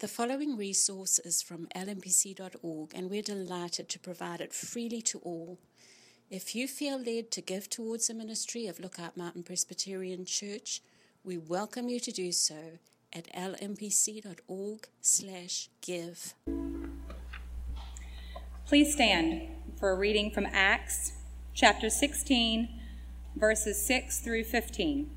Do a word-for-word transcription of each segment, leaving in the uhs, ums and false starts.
The following resource is from L M P C dot org, and we're delighted to provide it freely to all. If you feel led to give towards the ministry of Lookout Mountain Presbyterian Church, we welcome you to do so at lmpc.org slash give. Please stand for a reading from Acts chapter sixteen, verses six through fifteen.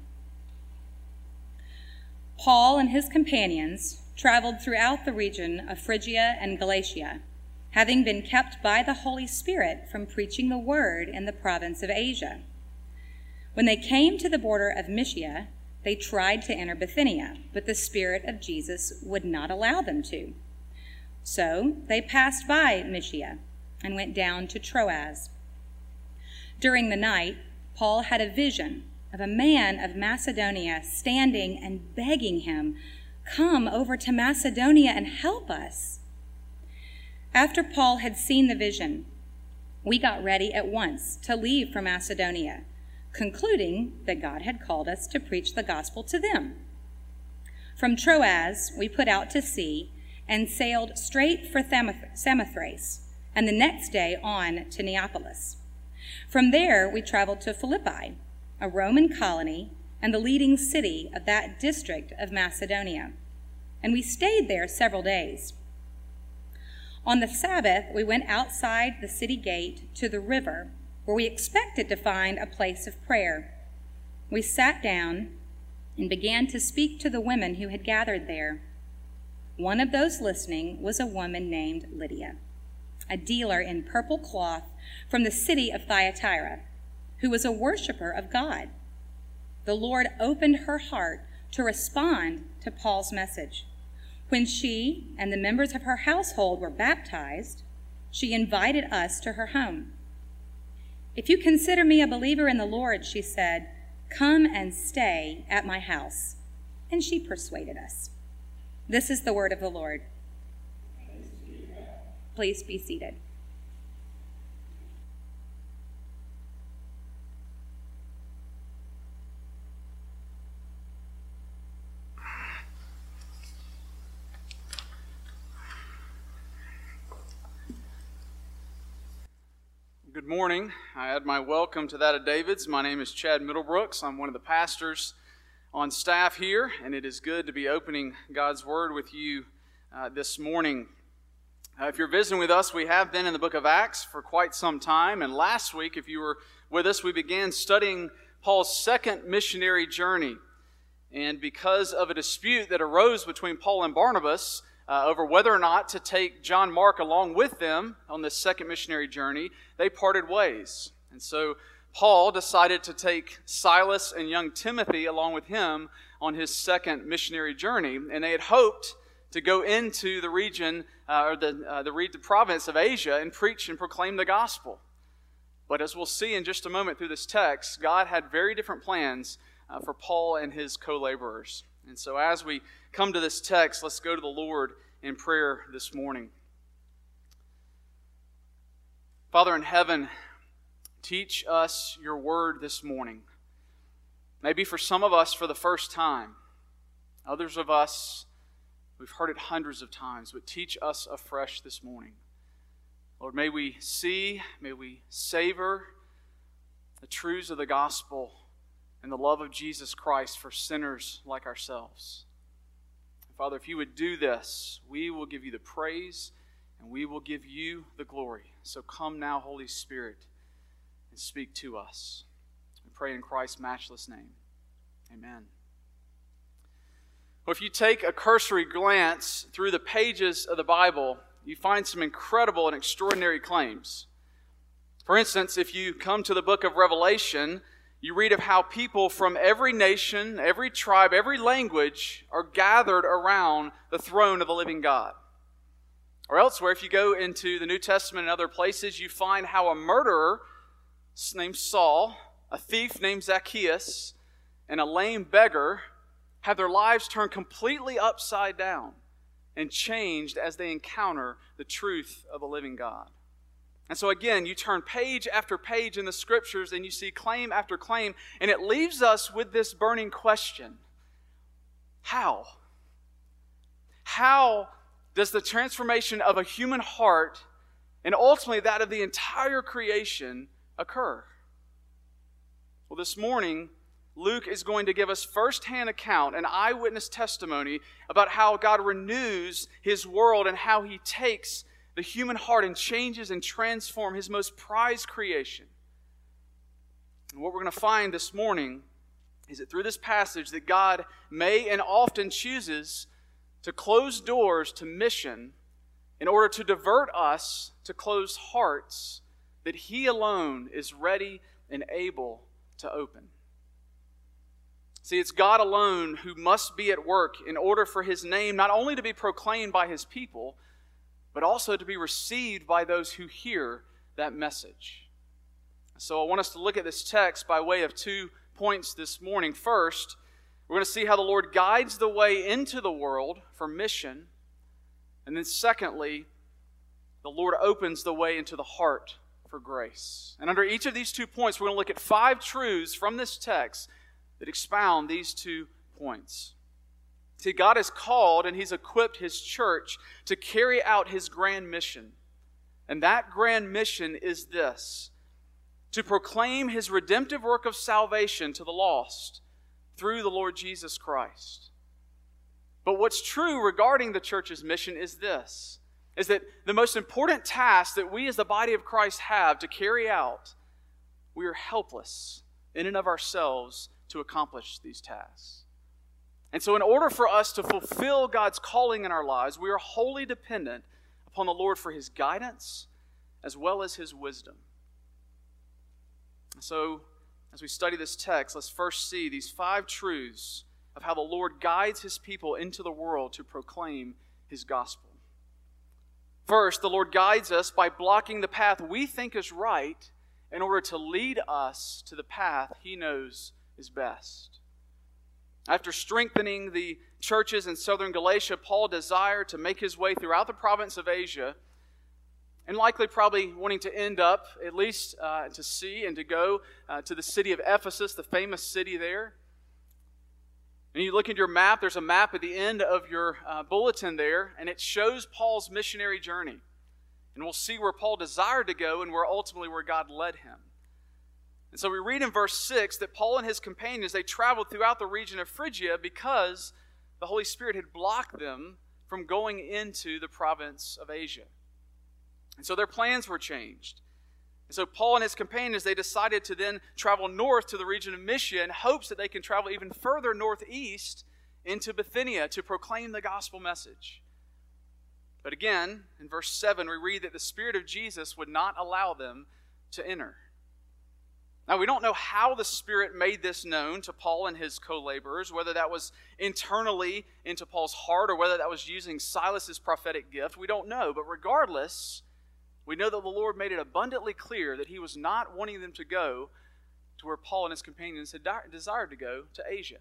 Paul and his companions traveled throughout the region of Phrygia and Galatia, having been kept by the Holy Spirit from preaching the word in the province of Asia. When they came to the border of Mysia, they tried to enter Bithynia, but the Spirit of Jesus would not allow them to. So they passed by Mysia and went down to Troas. During the night, Paul had a vision of a man of Macedonia standing and begging him, "Come over to Macedonia and help us." After Paul had seen the vision, we got ready at once to leave for Macedonia, concluding that God had called us to preach the gospel to them. From Troas, we put out to sea and sailed straight for Samothrace, and the next day on to Neapolis. From there, we traveled to Philippi, a Roman colony and the leading city of that district of Macedonia, and we stayed there several days. On the Sabbath, we went outside the city gate to the river, where we expected to find a place of prayer. We sat down and began to speak to the women who had gathered there. One of those listening was a woman named Lydia, a dealer in purple cloth from the city of Thyatira, who was a worshiper of God. The Lord opened her heart to respond to Paul's message. When she and the members of her household were baptized, she invited us to her home. "If you consider me a believer in the Lord," she said, "come and stay at my house." And she persuaded us. This is the word of the Lord. Please be seated. Good morning. I add my welcome to that of David's. My name is Chad Middlebrooks. I'm one of the pastors on staff here, and it is good to be opening God's Word with you uh, this morning. Uh, if you're visiting with us, we have been in the book of Acts for quite some time, and last week, if you were with us, we began studying Paul's second missionary journey. And because of a dispute that arose between Paul and Barnabas Uh, over whether or not to take John Mark along with them on this second missionary journey, they parted ways. And so Paul decided to take Silas and young Timothy along with him on his second missionary journey. And they had hoped to go into the region, uh, or the, uh, the, the province of Asia and preach and proclaim the gospel. But as we'll see in just a moment through this text, God had very different plans uh, for Paul and his co-laborers. And so as we come to this text, let's go to the Lord in prayer this morning. Father in heaven, teach us your word this morning. Maybe for some of us for the first time. Others of us, we've heard it hundreds of times, but teach us afresh this morning. Lord, may we see, may we savor the truths of the gospel and the love of Jesus Christ for sinners like ourselves. Father, if you would do this, we will give you the praise and we will give you the glory. So come now, Holy Spirit, and speak to us. We pray in Christ's matchless name. Amen. Well, if you take a cursory glance through the pages of the Bible, you find some incredible and extraordinary claims. For instance, if you come to the book of Revelation, you read of how people from every nation, every tribe, every language are gathered around the throne of the living God. Or elsewhere, if you go into the New Testament and other places, you find how a murderer named Saul, a thief named Zacchaeus, and a lame beggar have their lives turned completely upside down and changed as they encounter the truth of the living God. And so again, you turn page after page in the Scriptures and you see claim after claim, and it leaves us with this burning question. How? How does the transformation of a human heart and ultimately that of the entire creation occur? Well, this morning, Luke is going to give us firsthand account, an eyewitness testimony about how God renews His world and how He takes the human heart and changes and transforms His most prized creation. And what we're going to find this morning is that through this passage that God may and often chooses to close doors to mission in order to divert us to closed hearts that He alone is ready and able to open. See, it's God alone who must be at work in order for His name not only to be proclaimed by His people, but also to be received by those who hear that message. So I want us to look at this text by way of two points this morning. First, we're going to see how the Lord guides the way into the world for mission. And then secondly, the Lord opens the way into the heart for grace. And under each of these two points, we're going to look at five truths from this text that expound these two points. See, God has called and He's equipped His church to carry out His grand mission. And that grand mission is this: to proclaim His redemptive work of salvation to the lost through the Lord Jesus Christ. But what's true regarding the church's mission is this, is that the most important task that we as the body of Christ have to carry out, we are helpless in and of ourselves to accomplish these tasks. And so in order for us to fulfill God's calling in our lives, we are wholly dependent upon the Lord for His guidance as well as His wisdom. So as we study this text, let's first see these five truths of how the Lord guides His people into the world to proclaim His gospel. First, the Lord guides us by blocking the path we think is right in order to lead us to the path He knows is best. After strengthening the churches in southern Galatia, Paul desired to make his way throughout the province of Asia, and likely probably wanting to end up, at least uh, to see and to go uh, to the city of Ephesus, the famous city there. And you look at your map, there's a map at the end of your uh, bulletin there, and it shows Paul's missionary journey. And we'll see where Paul desired to go and where ultimately where God led him. And so we read in verse six that Paul and his companions, they traveled throughout the region of Phrygia because the Holy Spirit had blocked them from going into the province of Asia. And so their plans were changed. And so Paul and his companions, they decided to then travel north to the region of Mysia in hopes that they can travel even further northeast into Bithynia to proclaim the gospel message. But again, in verse seven, we read that the Spirit of Jesus would not allow them to enter. Now, we don't know how the Spirit made this known to Paul and his co-laborers, whether that was internally into Paul's heart or whether that was using Silas's prophetic gift. We don't know, but regardless, we know that the Lord made it abundantly clear that He was not wanting them to go to where Paul and his companions had desired to go, to Asia.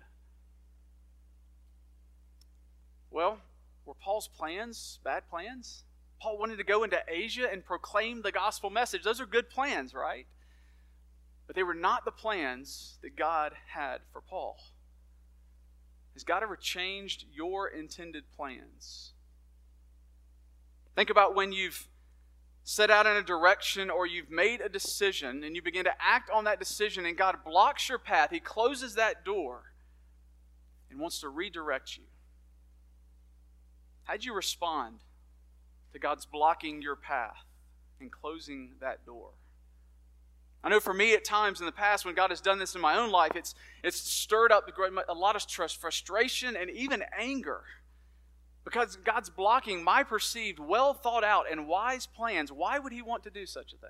Well, were Paul's plans bad plans? Paul wanted to go into Asia and proclaim the gospel message. Those are good plans, right? But they were not the plans that God had for Paul. Has God ever changed your intended plans? Think about when you've set out in a direction or you've made a decision and you begin to act on that decision and God blocks your path. He closes that door and wants to redirect you. How'd you respond to God's blocking your path and closing that door? I know for me at times in the past when God has done this in my own life, it's, it's stirred up a lot of frustration and even anger. Because God's blocking my perceived, well thought out, and wise plans. Why would He want to do such a thing?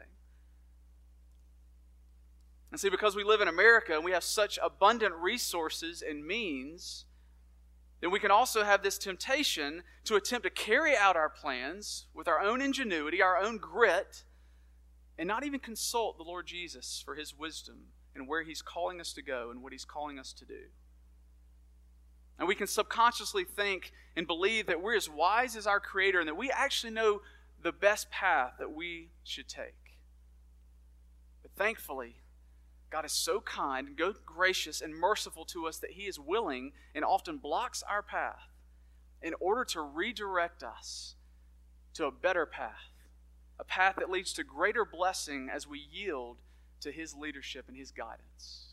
And see, because we live in America and we have such abundant resources and means, then we can also have this temptation to attempt to carry out our plans with our own ingenuity, our own grit, and not even consult the Lord Jesus for His wisdom and where He's calling us to go and what He's calling us to do. And we can subconsciously think and believe that we're as wise as our Creator and that we actually know the best path that we should take. But thankfully, God is so kind and so gracious and merciful to us that He is willing and often blocks our path in order to redirect us to a better path, a path that leads to greater blessing as we yield to His leadership and His guidance.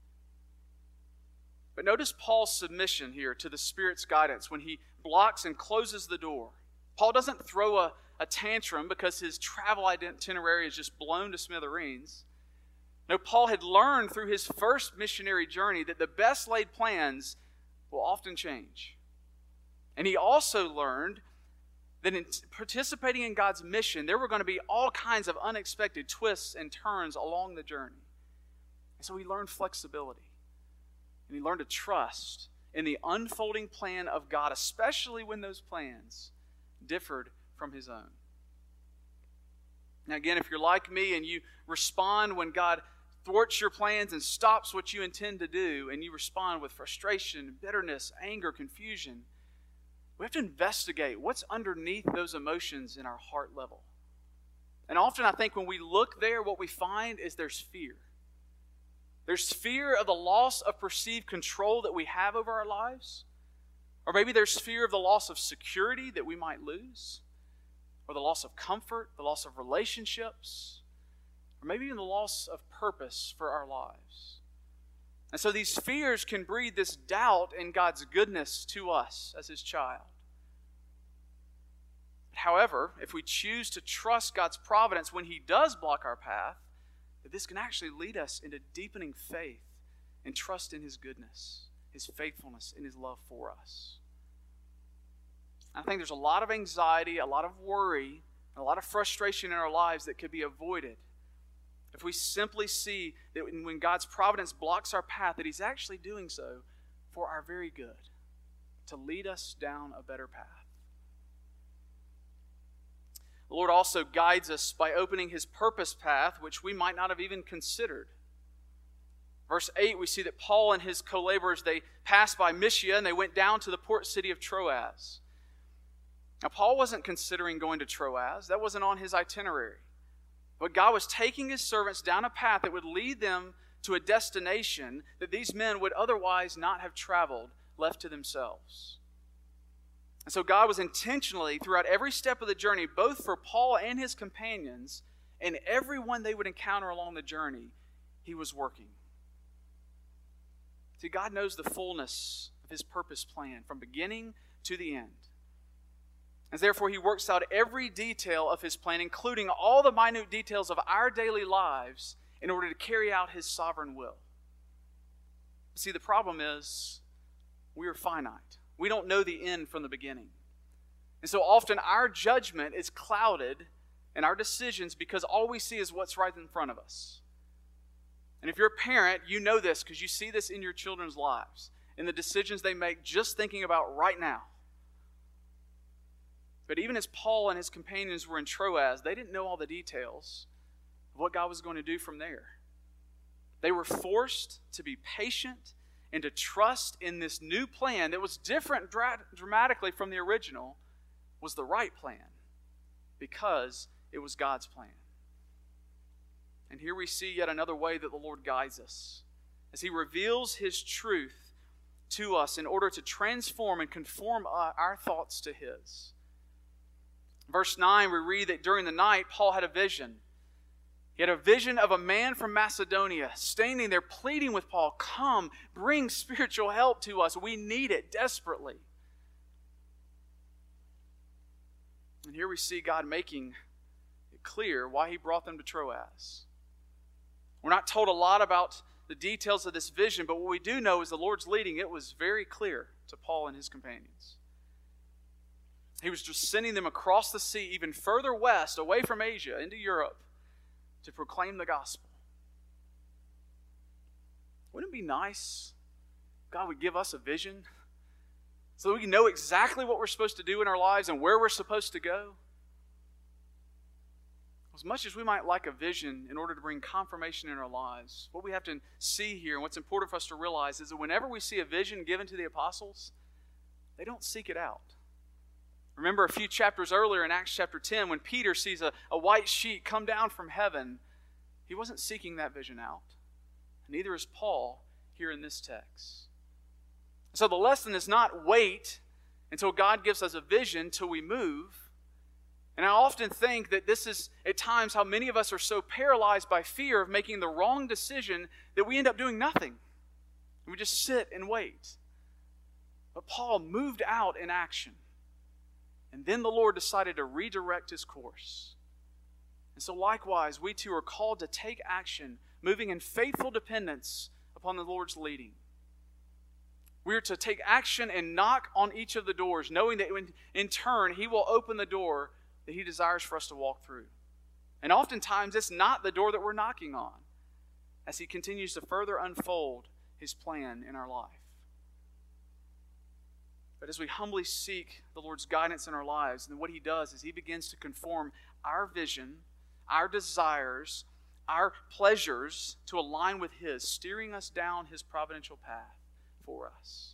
But notice Paul's submission here to the Spirit's guidance when he blocks and closes the door. Paul doesn't throw a, a tantrum because his travel itinerary is just blown to smithereens. No, Paul had learned through his first missionary journey that the best laid plans will often change. And he also learned that in participating in God's mission, there were going to be all kinds of unexpected twists and turns along the journey. And so he learned flexibility. And he learned to trust in the unfolding plan of God, especially when those plans differed from his own. Now again, if you're like me and you respond when God thwarts your plans and stops what you intend to do, and you respond with frustration, bitterness, anger, confusion, we have to investigate what's underneath those emotions in our heart level. And often I think when we look there, what we find is there's fear. There's fear of the loss of perceived control that we have over our lives. Or maybe there's fear of the loss of security that we might lose. Or the loss of comfort, the loss of relationships. Or maybe even the loss of purpose for our lives. And so these fears can breed this doubt in God's goodness to us as His child. However, if we choose to trust God's providence when He does block our path, that this can actually lead us into deepening faith and trust in His goodness, His faithfulness, and His love for us. I think there's a lot of anxiety, a lot of worry, a lot of frustration in our lives that could be avoided if we simply see that when God's providence blocks our path, that He's actually doing so for our very good, to lead us down a better path. The Lord also guides us by opening His purpose path, which we might not have even considered. Verse eight, we see that Paul and his co-laborers, they passed by Mysia and they went down to the port city of Troas. Now, Paul wasn't considering going to Troas. That wasn't on his itinerary. But God was taking His servants down a path that would lead them to a destination that these men would otherwise not have traveled, left to themselves. And so God was intentionally, throughout every step of the journey, both for Paul and his companions, and everyone they would encounter along the journey, He was working. See, God knows the fullness of His purpose plan from beginning to the end. And therefore He works out every detail of His plan, including all the minute details of our daily lives, in order to carry out His sovereign will. See, the problem is we are finite. We don't know the end from the beginning. And so often our judgment is clouded in our decisions because all we see is what's right in front of us. And if you're a parent, you know this because you see this in your children's lives, in the decisions they make just thinking about right now. But even as Paul and his companions were in Troas, they didn't know all the details of what God was going to do from there. They were forced to be patient and to trust in this new plan that was different dra- dramatically from the original, was the right plan because it was God's plan. And here we see yet another way that the Lord guides us as He reveals His truth to us in order to transform and conform our thoughts to His. Verse nine, we read that during the night, Paul had a vision. He had a vision of a man from Macedonia standing there pleading with Paul, "Come, bring spiritual help to us. We need it desperately." And here we see God making it clear why He brought them to Troas. We're not told a lot about the details of this vision, but what we do know is the Lord's leading. It was very clear to Paul and his companions. He was just sending them across the sea, even further west, away from Asia, into Europe, to proclaim the gospel. Wouldn't it be nice if God would give us a vision so that we can know exactly what we're supposed to do in our lives and where we're supposed to go? As much as we might like a vision in order to bring confirmation in our lives, what we have to see here and what's important for us to realize is that whenever we see a vision given to the apostles, they don't seek it out. Remember a few chapters earlier in Acts chapter ten when Peter sees a, a white sheet come down from heaven. He wasn't seeking that vision out. Neither is Paul here in this text. So the lesson is not wait until God gives us a vision, till we move. And I often think that this is at times how many of us are so paralyzed by fear of making the wrong decision that we end up doing nothing. We just sit and wait. But Paul moved out in action. And then the Lord decided to redirect his course. And so likewise, we too are called to take action, moving in faithful dependence upon the Lord's leading. We are to take action and knock on each of the doors, knowing that in turn He will open the door that He desires for us to walk through. And oftentimes it's not the door that we're knocking on, as He continues to further unfold His plan in our life. But as we humbly seek the Lord's guidance in our lives, then what He does is He begins to conform our vision, our desires, our pleasures to align with His, steering us down His providential path for us.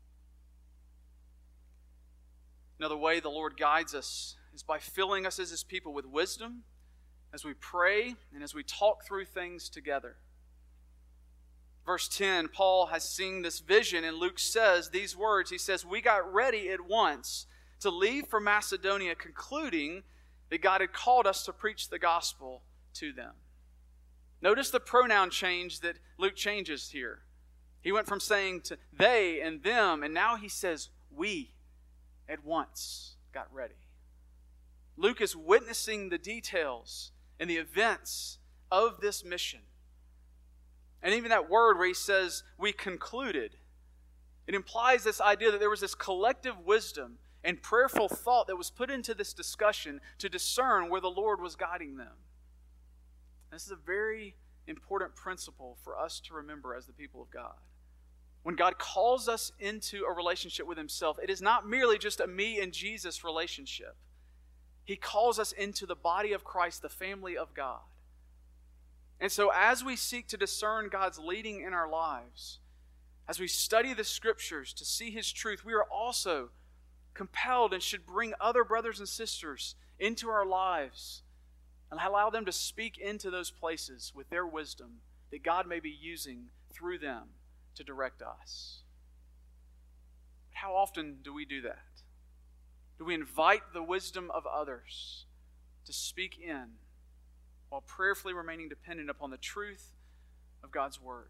Another way the Lord guides us is by filling us as His people with wisdom as we pray and as we talk through things together. Verse ten, Paul has seen this vision, and Luke says these words. He says, "We got ready at once to leave for Macedonia, concluding that God had called us to preach the gospel to them." Notice the pronoun change that Luke changes here. He went from saying to they and them, and now he says we at once got ready. Luke is witnessing the details and the events of this mission. And even that word where he says we concluded, it implies this idea that there was this collective wisdom and prayerful thought that was put into this discussion to discern where the Lord was guiding them. This is a very important principle for us to remember as the people of God. When God calls us into a relationship with Himself, it is not merely just a me and Jesus relationship. He calls us into the body of Christ, the family of God. And so as we seek to discern God's leading in our lives, as we study the Scriptures to see His truth, we are also compelled and should bring other brothers and sisters into our lives and allow them to speak into those places with their wisdom that God may be using through them to direct us. How often do we do that? Do we invite the wisdom of others to speak in while prayerfully remaining dependent upon the truth of God's Word?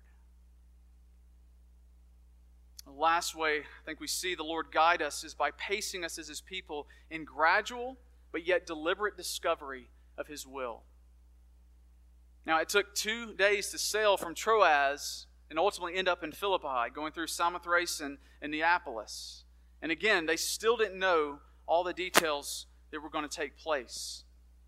The last way I think we see the Lord guide us is by pacing us as His people in gradual but yet deliberate discovery of His will. Now, it took two days to sail from Troas and ultimately end up in Philippi, going through Samothrace and, and Neapolis. And again, they still didn't know all the details that were going to take place.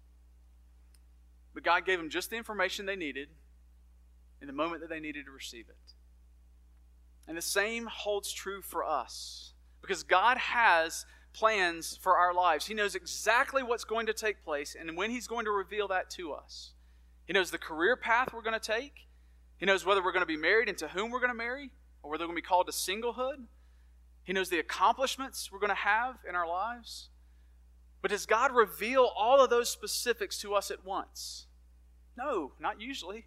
But God gave them just the information they needed in the moment that they needed to receive it. And the same holds true for us, because God has plans for our lives. He knows exactly what's going to take place and when He's going to reveal that to us. He knows the career path we're going to take. He knows whether we're going to be married and to whom we're going to marry, or whether we're going to be called to singlehood. He knows the accomplishments we're going to have in our lives. But does God reveal all of those specifics to us at once? No, not usually.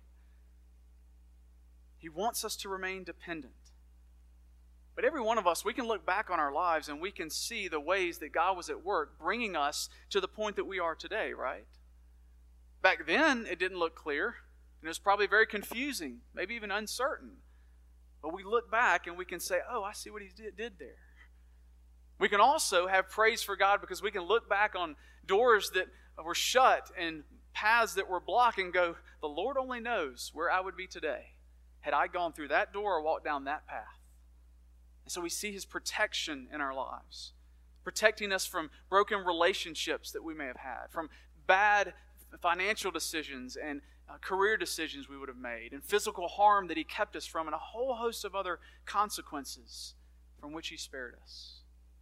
He wants us to remain dependent. But every one of us, we can look back on our lives and we can see the ways that God was at work bringing us to the point that we are today, right? Back then, it didn't look clear. And it was probably very confusing, maybe even uncertain. But we look back and we can say, oh, I see what He did, did there. We can also have praise for God because we can look back on doors that were shut and paths that were blocked and go, the Lord only knows where I would be today had I gone through that door or walked down that path. And so we see His protection in our lives, protecting us from broken relationships that we may have had, from bad financial decisions and uh, career decisions we would have made, and physical harm that He kept us from, and a whole host of other consequences from which He spared us.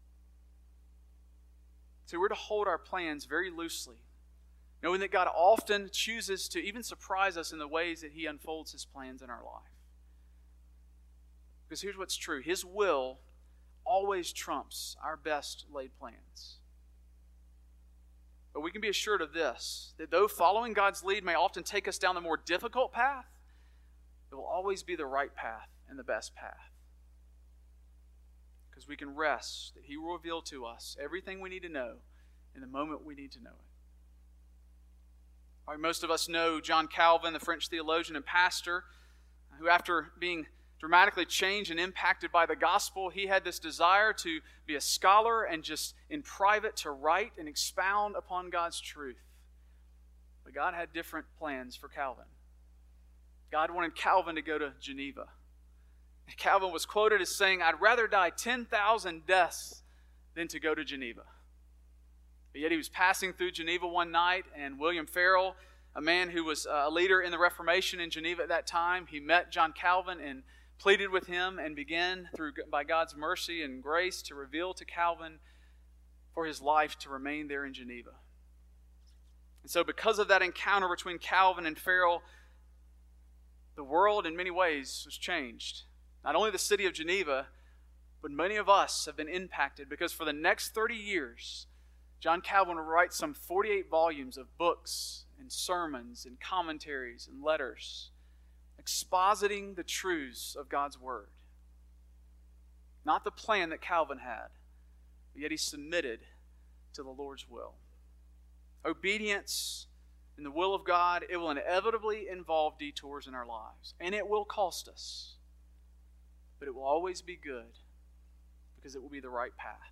So we're to hold our plans very loosely, knowing that God often chooses to even surprise us in the ways that He unfolds His plans in our life. Because here's what's true. His will always trumps our best laid plans. But we can be assured of this, that though following God's lead may often take us down the more difficult path, it will always be the right path and the best path. because we can rest that He will reveal to us everything we need to know in the moment we need to know it. All right, most of us know John Calvin, the French theologian and pastor, who after being dramatically changed and impacted by the gospel, he had this desire to be a scholar and just in private to write and expound upon God's truth. But God had different plans for Calvin. God wanted Calvin to go to Geneva. Calvin was quoted as saying, "I'd rather die ten thousand deaths than to go to Geneva." But yet he was passing through Geneva one night, and William Farel, a man who was a leader in the Reformation in Geneva at that time, he met John Calvin and pleaded with him and began, through by God's mercy and grace, to reveal to Calvin for his life to remain there in Geneva. And so because of that encounter between Calvin and Farel, the world in many ways was changed. Not only the city of Geneva, but many of us have been impacted because for the next thirty years, John Calvin will write some forty-eight volumes of books and sermons and commentaries and letters expositing the truths of God's Word. Not the plan that Calvin had, but yet he submitted to the Lord's will. Obedience in the will of God, it will inevitably involve detours in our lives. And it will cost us. But it will always be good because it will be the right path.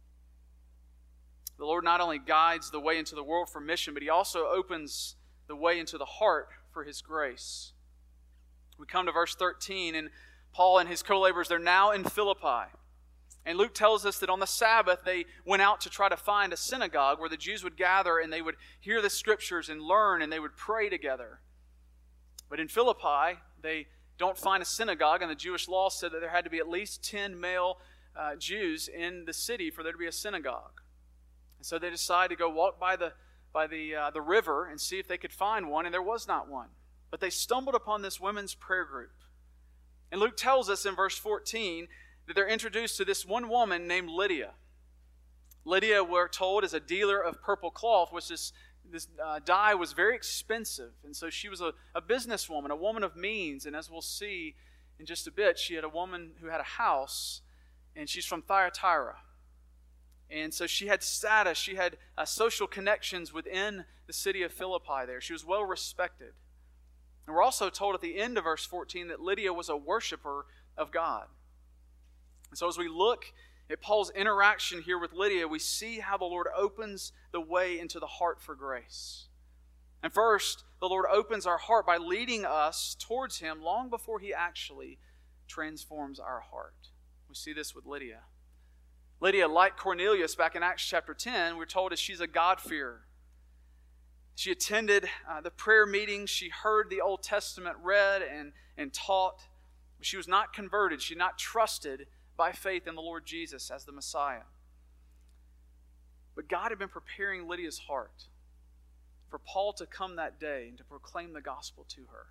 The Lord not only guides the way into the world for mission, but He also opens the way into the heart for His grace. We come to verse thirteen, and Paul and his co-laborers, they're now in Philippi. And Luke tells us that on the Sabbath, they went out to try to find a synagogue where the Jews would gather and they would hear the Scriptures and learn and they would pray together. But in Philippi, they don't find a synagogue, and the Jewish law said that there had to be at least ten male uh, Jews in the city for there to be a synagogue. And so they decided to go walk by the by the uh, the river and see if they could find one, and there was not one. But they stumbled upon this women's prayer group. And Luke tells us in verse fourteen that they're introduced to this one woman named Lydia. Lydia, we're told, is a dealer of purple cloth, which this, this uh, dye was very expensive. And so she was a, a businesswoman, a woman of means. And as we'll see in just a bit, she had a woman who had a house, and she's from Thyatira. And so she had status, she had uh, social connections within the city of Philippi there. She was well respected. And we're also told at the end of verse fourteen that Lydia was a worshiper of God. And so as we look at Paul's interaction here with Lydia, we see how the Lord opens the way into the heart for grace. And first, the Lord opens our heart by leading us towards Him long before He actually transforms our heart. We see this with Lydia. Lydia, like Cornelius back in Acts chapter ten, we're told that she's a God-fearer. She attended uh, the prayer meetings. She heard the Old Testament read and, and taught. But she was not converted. She not trusted by faith in the Lord Jesus as the Messiah. But God had been preparing Lydia's heart for Paul to come that day and to proclaim the gospel to her.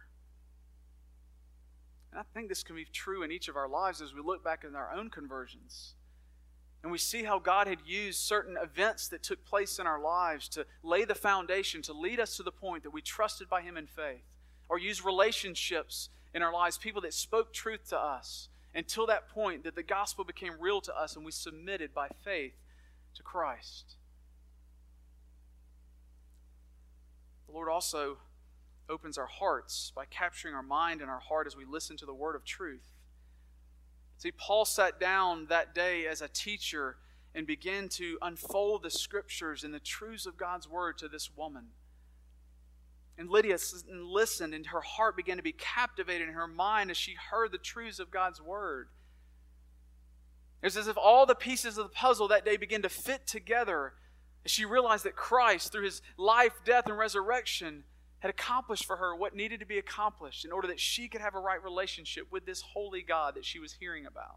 And I think this can be true in each of our lives as we look back in our own conversions. And we see how God had used certain events that took place in our lives to lay the foundation, to lead us to the point that we trusted by Him in faith. Or use relationships in our lives, people that spoke truth to us, until that point that the gospel became real to us and we submitted by faith to Christ. The Lord also opens our hearts by capturing our mind and our heart as we listen to the word of truth. See, Paul sat down that day as a teacher and began to unfold the Scriptures and the truths of God's Word to this woman. And Lydia listened, and her heart began to be captivated in her mind as she heard the truths of God's Word. It's as if all the pieces of the puzzle that day began to fit together as she realized that Christ, through His life, death, and resurrection, had accomplished for her what needed to be accomplished in order that she could have a right relationship with this holy God that she was hearing about.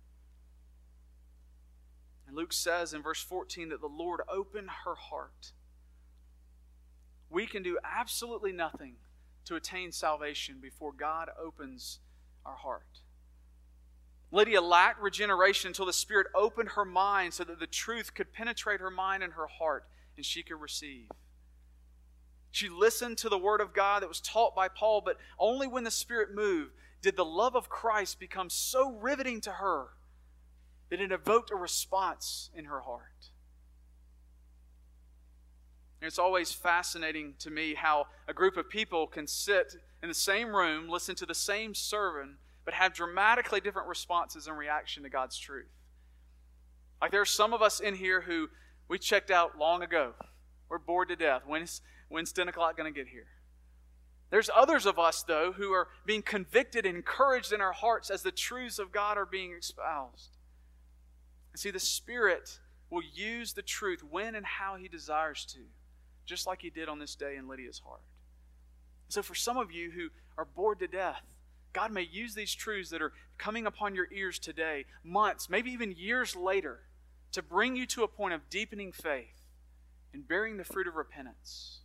And Luke says in verse fourteen that the Lord opened her heart. We can do absolutely nothing to attain salvation before God opens our heart. Lydia lacked regeneration until the Spirit opened her mind so that the truth could penetrate her mind and her heart and she could receive. She listened to the Word of God that was taught by Paul, but only when the Spirit moved did the love of Christ become so riveting to her that it evoked a response in her heart. And it's always fascinating to me how a group of people can sit in the same room, listen to the same sermon, but have dramatically different responses in reaction to God's truth. Like there are some of us in here who we checked out long ago. We're bored to death. When's, when's ten o'clock going to get here? There's others of us, though, who are being convicted and encouraged in our hearts as the truths of God are being espoused. And see, the Spirit will use the truth when and how He desires to, just like He did on this day in Lydia's heart. So for some of you who are bored to death, God may use these truths that are coming upon your ears today, months, maybe even years later, to bring you to a point of deepening faith and bearing the fruit of repentance.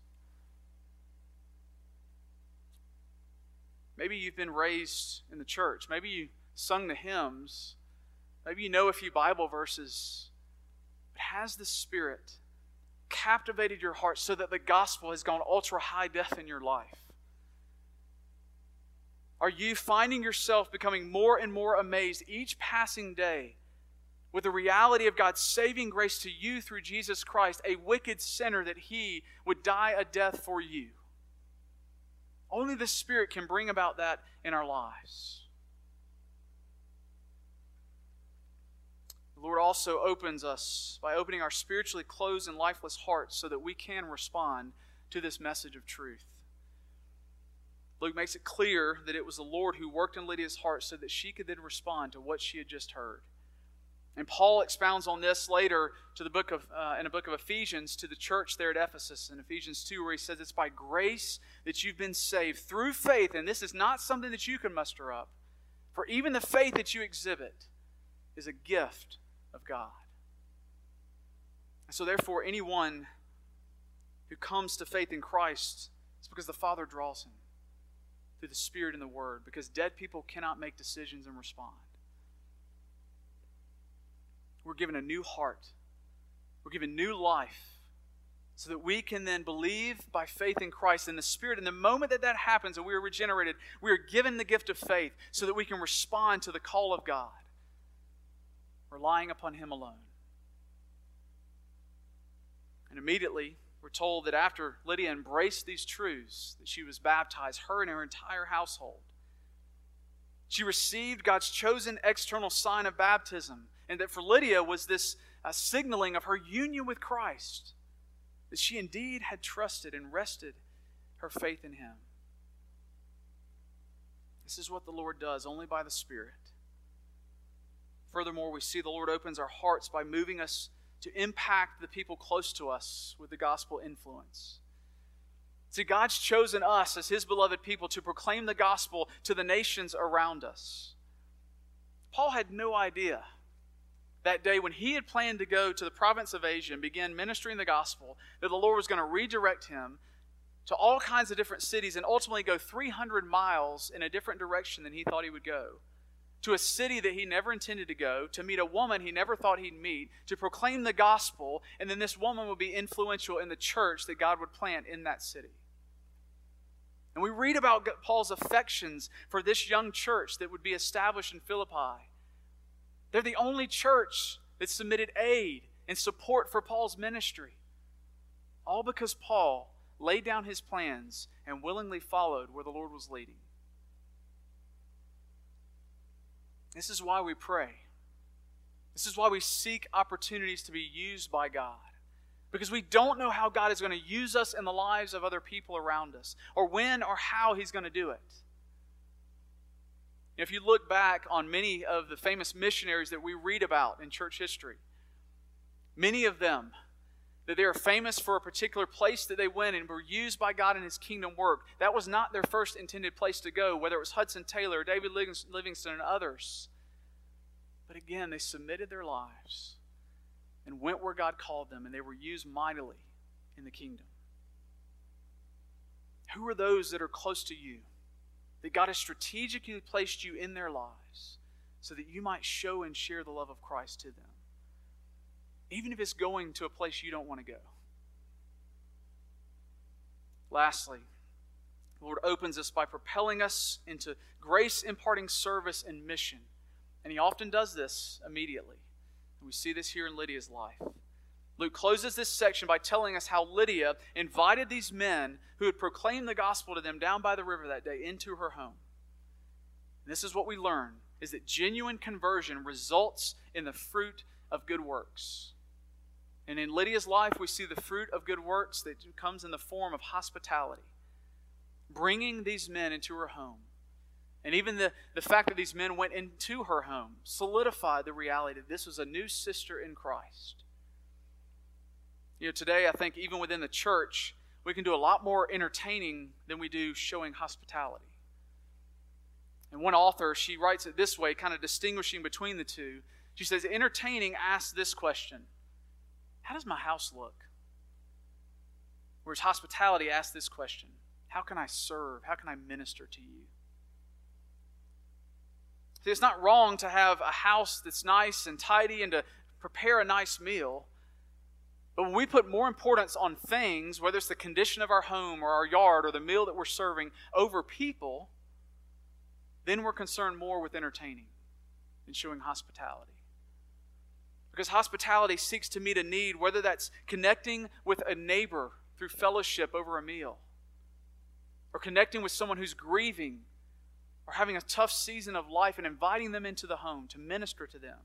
Maybe you've been raised in the church. Maybe you sung the hymns. Maybe you know a few Bible verses. But has the Spirit captivated your heart so that the gospel has gone ultra high def in your life? Are you finding yourself becoming more and more amazed each passing day with the reality of God's saving grace to you through Jesus Christ, a wicked sinner, that He would die a death for you? Only the Spirit can bring about that in our lives. The Lord also opens us by opening our spiritually closed and lifeless hearts so that we can respond to this message of truth. Luke makes it clear that it was the Lord who worked in Lydia's heart so that she could then respond to what she had just heard. And Paul expounds on this later to the book of uh, in the book of Ephesians to the church there at Ephesus in Ephesians two, where he says it's by grace that you've been saved through faith, and this is not something that you can muster up. For even the faith that you exhibit is a gift of God. And so therefore, anyone who comes to faith in Christ is because the Father draws him through the Spirit and the Word, because dead people cannot make decisions and respond. We're given a new heart. We're given new life so that we can then believe by faith in Christ and the Spirit. And the moment that that happens and we are regenerated, we are given the gift of faith so that we can respond to the call of God, relying upon Him alone. And immediately, we're told that after Lydia embraced these truths, that she was baptized, her and her entire household. She received God's chosen external sign of baptism, and that for Lydia was this uh, signaling of her union with Christ, that she indeed had trusted and rested her faith in Him. This is what the Lord does only by the Spirit. Furthermore, we see the Lord opens our hearts by moving us to impact the people close to us with the gospel influence. See, God's chosen us as His beloved people to proclaim the gospel to the nations around us. Paul had no idea that day when he had planned to go to the province of Asia and begin ministering the gospel, that the Lord was going to redirect him to all kinds of different cities and ultimately go three hundred miles in a different direction than he thought he would go. To a city that he never intended to go, to meet a woman he never thought he'd meet, to proclaim the gospel, and then this woman would be influential in the church that God would plant in that city. And we read about Paul's affections for this young church that would be established in Philippi. They're the only church that submitted aid and support for Paul's ministry. All because Paul laid down his plans and willingly followed where the Lord was leading. This is why we pray. This is why we seek opportunities to be used by God. Because we don't know how God is going to use us in the lives of other people around us, or when or how He's going to do it. If you look back on many of the famous missionaries that we read about in church history, many of them, that they are famous for a particular place that they went and were used by God in His kingdom work. That was not their first intended place to go, whether it was Hudson Taylor, David Livingstone, and others. But again, they submitted their lives and went where God called them, and they were used mightily in the kingdom. Who are those that are close to you, that God has strategically placed you in their lives so that you might show and share the love of Christ to them? Even if it's going to a place you don't want to go. Lastly, the Lord opens us by propelling us into grace-imparting service and mission. And He often does this immediately. And we see this here in Lydia's life. Luke closes this section by telling us how Lydia invited these men who had proclaimed the gospel to them down by the river that day into her home. And this is what we learn, is that genuine conversion results in the fruit of good works. And in Lydia's life, we see the fruit of good works that comes in the form of hospitality. Bringing these men into her home. And even the, the fact that these men went into her home solidified the reality that this was a new sister in Christ. You know, today I think even within the church, we can do a lot more entertaining than we do showing hospitality. And one author, she writes it this way, kind of distinguishing between the two. She says, entertaining asks this question: how does my house look? Whereas hospitality asks this question: how can I serve? How can I minister to you? See, it's not wrong to have a house that's nice and tidy and to prepare a nice meal. But when we put more importance on things, whether it's the condition of our home or our yard or the meal that we're serving, over people, then we're concerned more with entertaining and showing hospitality. Because hospitality seeks to meet a need, whether that's connecting with a neighbor through fellowship over a meal, or connecting with someone who's grieving or having a tough season of life and inviting them into the home to minister to them.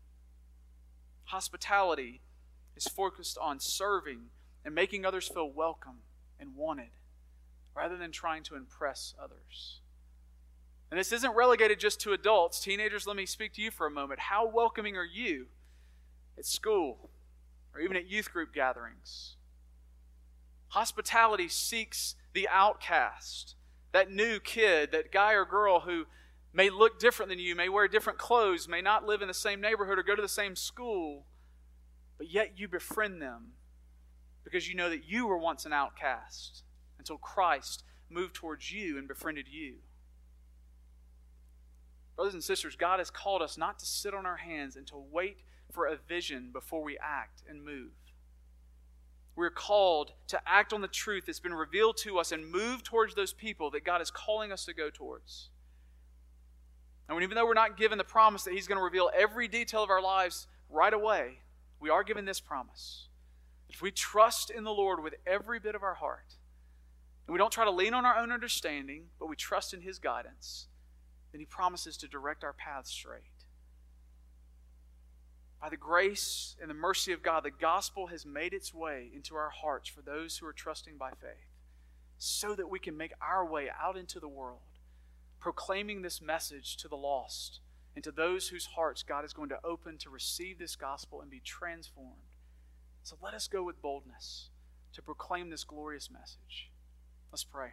Hospitality is focused on serving and making others feel welcome and wanted, rather than trying to impress others. And this isn't relegated just to adults. Teenagers, let me speak to you for a moment. How welcoming are you at school or even at youth group gatherings? Hospitality seeks the outcast, that new kid, that guy or girl who may look different than you, may wear different clothes, may not live in the same neighborhood or go to the same school, but yet you befriend them because you know that you were once an outcast until Christ moved towards you and befriended you. Brothers and sisters, God has called us not to sit on our hands and to wait for a vision before we act and move. We're called to act on the truth that's been revealed to us and move towards those people that God is calling us to go towards. And even though we're not given the promise that He's going to reveal every detail of our lives right away, we are given this promise. If we trust in the Lord with every bit of our heart, and we don't try to lean on our own understanding, but we trust in His guidance, then He promises to direct our paths straight. By the grace and the mercy of God, the gospel has made its way into our hearts for those who are trusting by faith, so that we can make our way out into the world, proclaiming this message to the lost and to those whose hearts God is going to open to receive this gospel and be transformed. So let us go with boldness to proclaim this glorious message. Let's pray.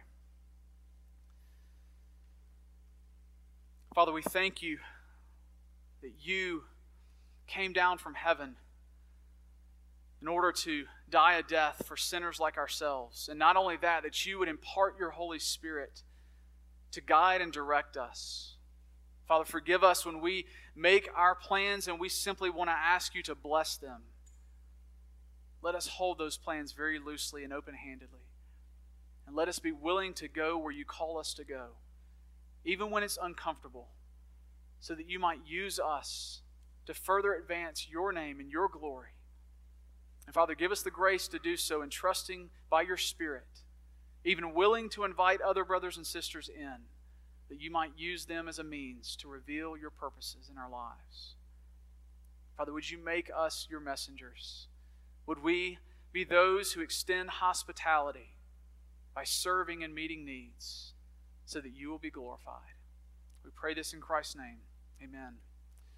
Father, we thank You that You came down from heaven in order to die a death for sinners like ourselves. And not only that, that You would impart Your Holy Spirit to guide and direct us. Father, forgive us when we make our plans and we simply want to ask You to bless them. Let us hold those plans very loosely and open-handedly. And let us be willing to go where You call us to go, even when it's uncomfortable, so that You might use us to further advance Your name and Your glory. And Father, give us the grace to do so in trusting by Your Spirit, even willing to invite other brothers and sisters in, that You might use them as a means to reveal Your purposes in our lives. Father, would You make us Your messengers? Would we be those who extend hospitality by serving and meeting needs so that You will be glorified? We pray this in Christ's name. Amen.